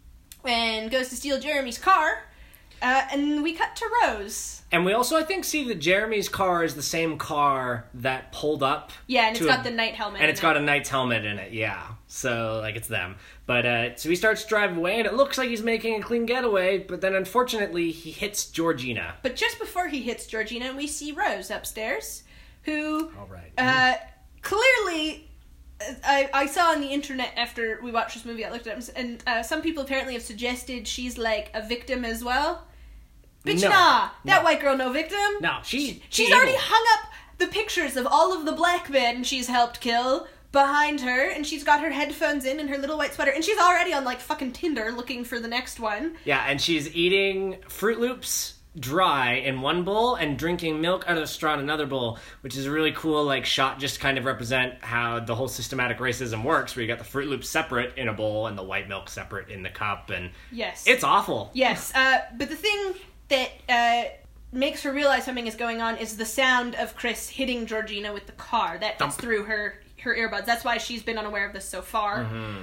and goes to steal Jeremy's car. And we cut to Rose. And we also, I think, see that Jeremy's car is the same car that pulled up. Yeah, and it's got the night helmet and it's got a knight's helmet in it, yeah. So, like, it's them. But, so he starts driving away, and it looks like he's making a clean getaway, but then, unfortunately, he hits Georgina. But just before he hits Georgina, we see Rose upstairs, who... All right. Clearly... I saw on the internet after we watched this movie, I looked at it, and some people apparently have suggested she's, like, a victim as well. Bitch, nah. That white girl, no victim. No, she's already hung up the pictures of all of the black men she's helped kill behind her, and she's got her headphones in and her little white sweater, and she's already on, like, fucking Tinder looking for the next one. Yeah, and she's eating Fruit Loops dry in one bowl and drinking milk out of a straw in another bowl, which is a really cool, like, shot just to kind of represent how the whole systematic racism works, where you got the Fruit Loops separate in a bowl and the white milk separate in the cup, and yes, it's awful. Yes, but the thing that makes her realize something is going on is the sound of Chris hitting Georgina with the car. That gets through her earbuds. That's why she's been unaware of this so far.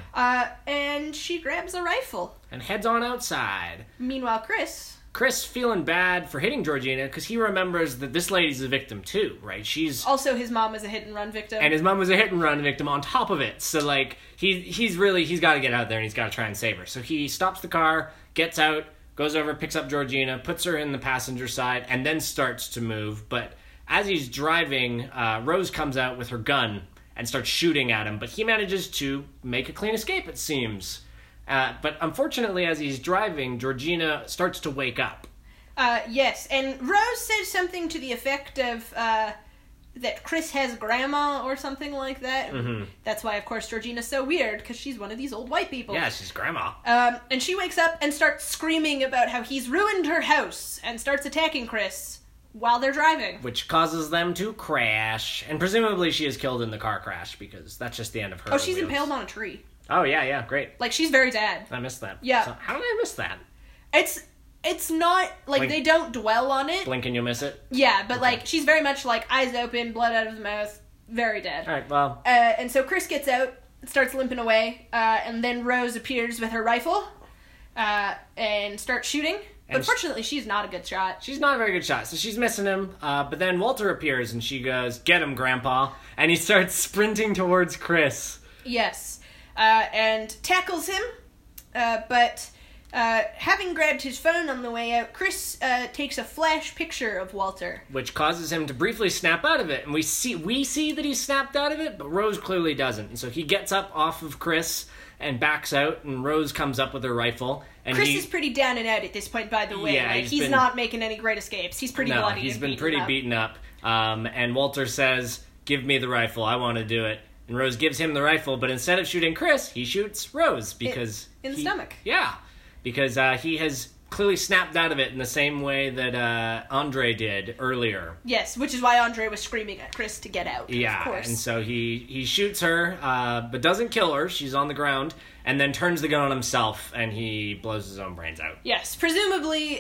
And she grabs a rifle. And heads on outside. Meanwhile, Chris feeling bad for hitting Georgina because he remembers that this lady's a victim too, right? She's... Also, his mom was a hit-and-run victim. And his mom was a hit-and-run victim on top of it. So, like, he's got to get out there and he's got to try and save her. So he stops the car, gets out, goes over, picks up Georgina, puts her in the passenger side, and then starts to move. But as he's driving, Rose comes out with her gun and starts shooting at him. But he manages to make a clean escape, it seems. But unfortunately, as he's driving, Georgina starts to wake up. Yes, and Rose says something to the effect of that Chris has grandma or something like that. That's why, of course, Georgina's so weird, because she's one of these old white people. Yeah, she's grandma. And she wakes up and starts screaming about how he's ruined her house and starts attacking Chris while they're driving. Which causes them to crash. And presumably she is killed in the car crash, because that's just the end of her. Oh, she's impaled on a tree. Oh, yeah, great. Like, she's very sad. I missed that. Yeah. So how did I miss that? It's not, like, Blink. they don't dwell on it. Blink and you'll miss it? Yeah, but, like, she's very much, like, eyes open, blood out of the mouth, very dead. Alright, well... And so Chris gets out, starts limping away, and then Rose appears with her rifle, and starts shooting. But fortunately, she's not a good shot. She's not a very good shot, so she's missing him. But then Walter appears, and she goes, "Get him, Grandpa." And he starts sprinting towards Chris. Yes. And tackles him, but having grabbed his phone on the way out, Chris takes a flash picture of Walter. Which causes him to briefly snap out of it. And we see that he's snapped out of it, but Rose clearly doesn't. And so he gets up off of Chris and backs out, and Rose comes up with her rifle. And Chris is pretty down and out at this point, by the way. Yeah, like, he's not making any great escapes. He's pretty bloody. He's been pretty beaten up. And Walter says, "Give me the rifle. I want to do it." And Rose gives him the rifle, but instead of shooting Chris, he shoots Rose because... In the stomach. Yeah, because he has clearly snapped out of it in the same way that Andre did earlier. Yes, which is why Andre was screaming at Chris to get out, yeah, of course. And so he shoots her, but doesn't kill her. She's on the ground, and then turns the gun on himself, and he blows his own brains out. Yes, presumably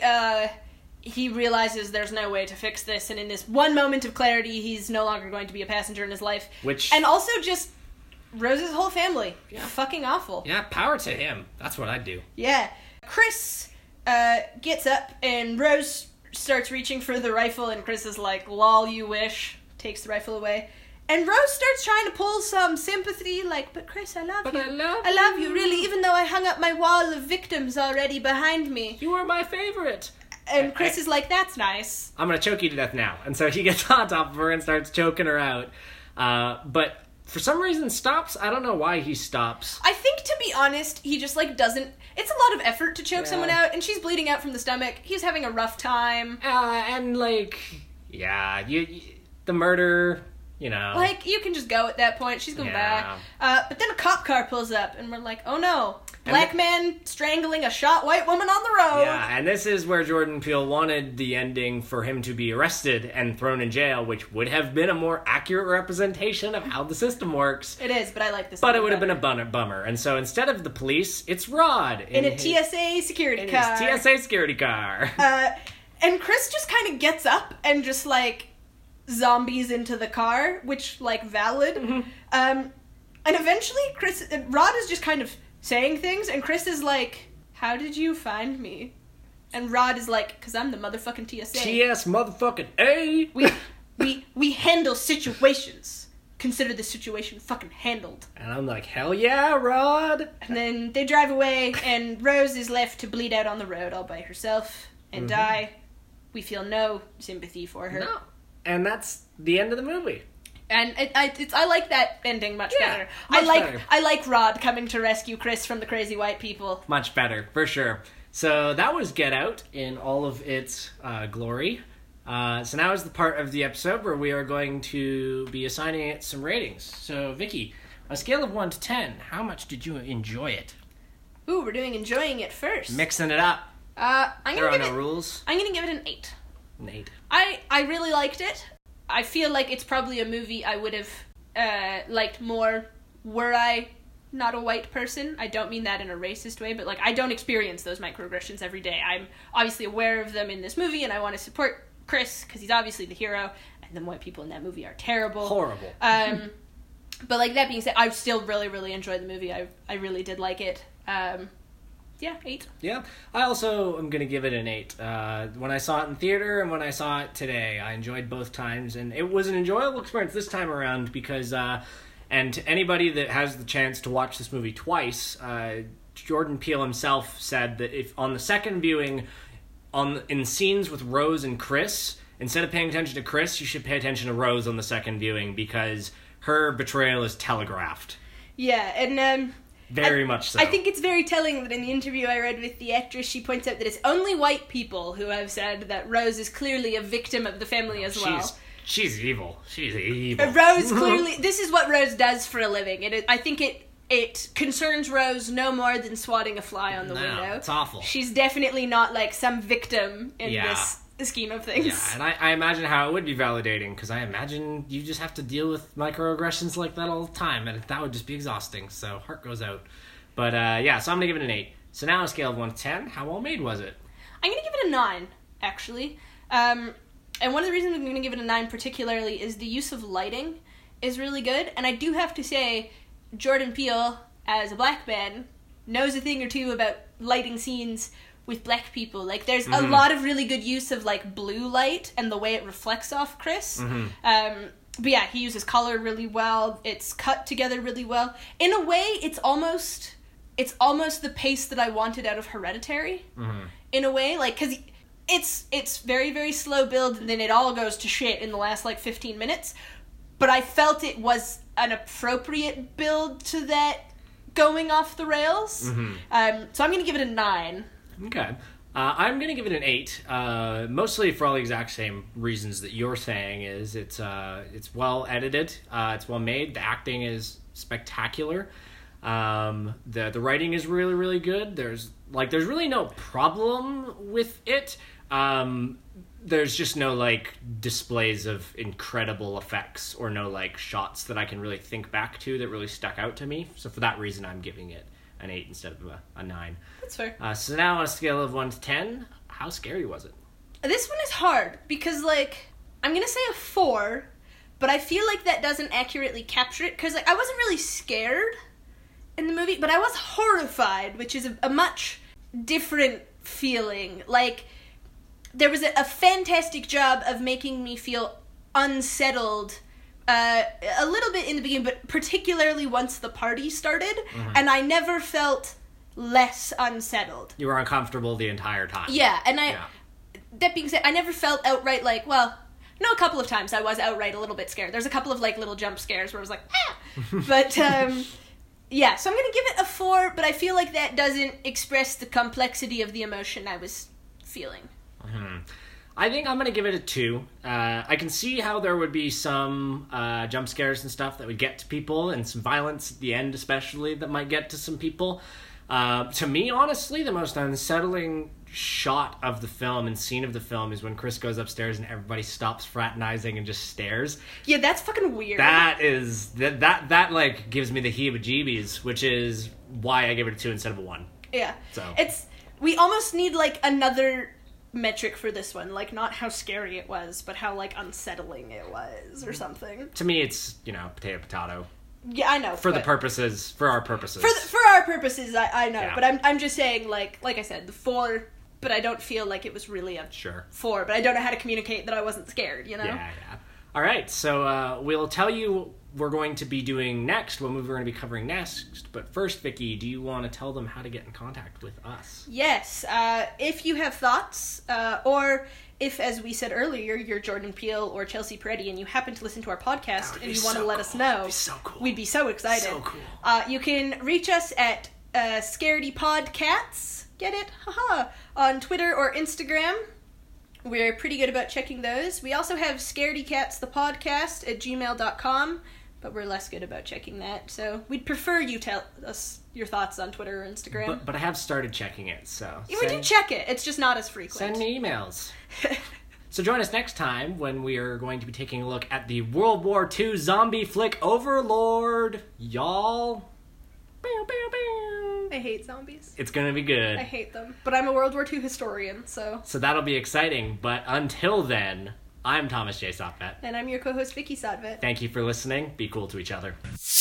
he realizes there's no way to fix this, and in this one moment of clarity, he's no longer going to be a passenger in his life. And also just Rose's whole family. Yeah. Fucking awful. Yeah, power to him. That's what I'd do. Yeah. Chris gets up, and Rose starts reaching for the rifle, and Chris is like, lol, you wish. Takes the rifle away. And Rose starts trying to pull some sympathy, like, but Chris, I love you. I love you, really, even though I hung up my wall of victims already behind me. You are my favorite. And Chris is like, that's nice. I'm going to choke you to death now. And so he gets on top of her and starts choking her out. But for some reason stops. I don't know why he stops. I think, to be honest, he just, like, doesn't... It's a lot of effort to choke someone out, and she's bleeding out from the stomach. He's having a rough time. And, like, yeah, the murder... You know. Like, you can just go at that point. She's going back. But then a cop car pulls up, and we're like, oh no. Black man strangling a shot white woman on the road. Yeah, and this is where Jordan Peele wanted the ending for him to be arrested and thrown in jail, which would have been a more accurate representation of how the system works. It is, but I like this. But it would have been a bummer. And so instead of the police, it's Rod. In a TSA security car. His TSA security car. And Chris just kind of gets up and just, like... zombies into the car, which, like, valid. Mm-hmm. And eventually Rod is just kind of saying things, and Chris is like, how did you find me? And Rod is like, because I'm the motherfucking TSA. TS motherfucking A! We handle situations. Consider the situation fucking handled. And I'm like, hell yeah, Rod! And then they drive away, and Rose is left to bleed out on the road all by herself and die. We feel no sympathy for her. No. And that's the end of the movie. And I like that ending much better. Better. I like Rod coming to rescue Chris from the crazy white people. Much better, for sure. So that was Get Out in all of its glory. So now is the part of the episode where we are going to be assigning it some ratings. So, Vicky, on a scale of 1 to 10, how much did you enjoy it? Ooh, we're doing enjoying it first. Mixing it up. There are no rules. I'm gonna give it an 8. An 8. I really liked it. I feel like it's probably a movie I would have liked more were I not a white person. I don't mean that in a racist way, but, like, I don't experience those microaggressions every day. I'm obviously aware of them in this movie, and I want to support Chris, because he's obviously the hero, and the white people in that movie are terrible. Horrible. But, like, that being said, I still really, really enjoyed the movie. I really did like it. Yeah, 8. Yeah, I also am going to give it an 8. When I saw it in theater and when I saw it today, I enjoyed both times, and it was an enjoyable experience this time around because, and to anybody that has the chance to watch this movie twice, Jordan Peele himself said that if on the second viewing, in scenes with Rose and Chris, instead of paying attention to Chris, you should pay attention to Rose on the second viewing because her betrayal is telegraphed. Yeah, and very much so. I think it's very telling that in the interview I read with the actress, she points out that it's only white people who have said that Rose is clearly a victim of the family as well. She's evil. She's evil. Rose clearly... This is what Rose does for a living. I think it concerns Rose no more than swatting a fly on the window. It's awful. She's definitely not, like, some victim in this scheme of things. Yeah, and I imagine how it would be validating, because I imagine you just have to deal with microaggressions like that all the time, and that would just be exhausting, so heart goes out. But, so I'm going to give it an 8. So now on a scale of 1 to 10, how well made was it? I'm going to give it a 9, actually. And one of the reasons I'm going to give it a 9 particularly is the use of lighting is really good, and I do have to say, Jordan Peele, as a black man, knows a thing or two about lighting scenes with black people. Like, there's a lot of really good use of, like, blue light and the way it reflects off Chris. But yeah, he uses color really well. It's cut together really well. In a way, it's almost the pace that I wanted out of Hereditary. In a way, like, because it's very, very slow build, and then it all goes to shit in the last, like, 15 minutes. But I felt it was an appropriate build to that going off the rails. So I'm going to give it a 9. Okay. I'm going to give it an 8, mostly for all the exact same reasons that you're saying. Is it's well edited, it's well made, the acting is spectacular, the writing is really, really good. There's really no problem with it. There's just no, like, displays of incredible effects or no, like, shots that I can really think back to that really stuck out to me. So for that reason, I'm giving it an 8 instead of a 9. That's fair. So now on a scale of 1 to 10, how scary was it? This one is hard because, like, I'm gonna say a 4, but I feel like that doesn't accurately capture it because, like, I wasn't really scared in the movie, but I was horrified, which is a much different feeling. Like, there was a fantastic job of making me feel unsettled a little bit in the beginning, but particularly once the party started, and I never felt less unsettled. You were uncomfortable the entire time. Yeah, and that being said, I never felt outright, like, well, no, a couple of times I was outright a little bit scared. There's a couple of, like, little jump scares where I was like, ah! But, yeah, so I'm gonna give it a 4, but I feel like that doesn't express the complexity of the emotion I was feeling. I think I'm going to give it a 2. I can see how there would be some jump scares and stuff that would get to people, and some violence at the end especially that might get to some people. To me, honestly, the most unsettling shot of the film and scene of the film is when Chris goes upstairs and everybody stops fraternizing and just stares. Yeah, that's fucking weird. That like gives me the heebie-jeebies, which is why I gave it a 2 instead of a 1. Yeah. So we almost need, like, another metric for this one, like, not how scary it was, but how, like, unsettling it was, or something. To me, it's, potato. Yeah, I know. For our purposes. For our purposes, I know. Yeah. But I'm just saying, like I said, the 4, but I don't feel like it was really a 4, but I don't know how to communicate that I wasn't scared, you know? Yeah. All right, so we'll tell you we're going to be doing next, what movie we're going to be covering next. But first, Vicky, do you want to tell them how to get in contact with us? Yes. If you have thoughts, or if, as we said earlier, you're Jordan Peele or Chelsea Peretti and you happen to listen to our podcast and you want to let us know, that'd be so cool. We'd be so excited. So cool. You can reach us at Scaredy Podcats, get it? Haha. On Twitter or Instagram. We're pretty good about checking those. We also have Scaredycats the podcast at gmail.com, but we're less good about checking that. So we'd prefer you tell us your thoughts on Twitter or Instagram. But I have started checking it, so... Yeah, we do check it. It's just not as frequent. Send me emails. So join us next time when we are going to be taking a look at the World War II zombie flick Overlord. Y'all... I hate zombies. It's gonna be good. I hate them. But I'm a World War II historian, so... So that'll be exciting. But until then, I'm Thomas J. Sotvet. And I'm your co-host, Vicky Sotvet. Thank you for listening. Be cool to each other.